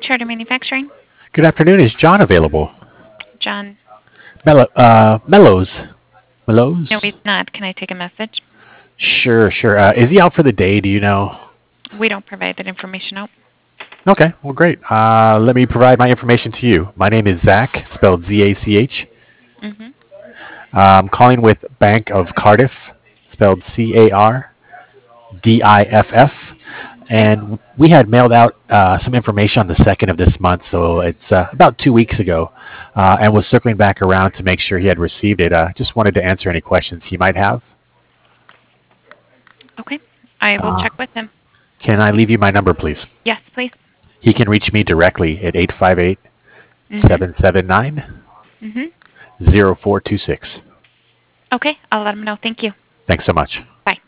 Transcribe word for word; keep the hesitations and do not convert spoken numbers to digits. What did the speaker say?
Charter Manufacturing. Good afternoon. Is John available? John. Mello, uh, Mellows. No, he's Mellows? not. Can I take a message? Sure, sure. Uh, is he out for the day? Do you know? We don't provide that information out. Okay, well, great. Uh, let me provide my information to you. My name is Zach, spelled Z A C H. Mm-hmm. I'm calling with Bank of Cardiff, spelled C A R D I F F. Okay. And we had mailed out uh, some information on the second of this month, so it's uh, about two weeks ago, uh, and was circling back around to make sure he had received it. Uh, just wanted to answer any questions he might have. Okay. I will Uh, check with him. can I leave you my number, please? Yes, please. He can reach me directly at eight five eight, Mm-hmm. seven seven nine, Mm-hmm. zero four two six. Okay. I'll let him know. Thank you. Thanks so much. Bye.